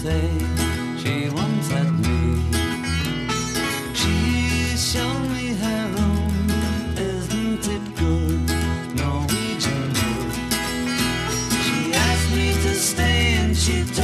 say she once had me. She showed me her room, isn't it good? Norwegian wood. She asked me to stay and she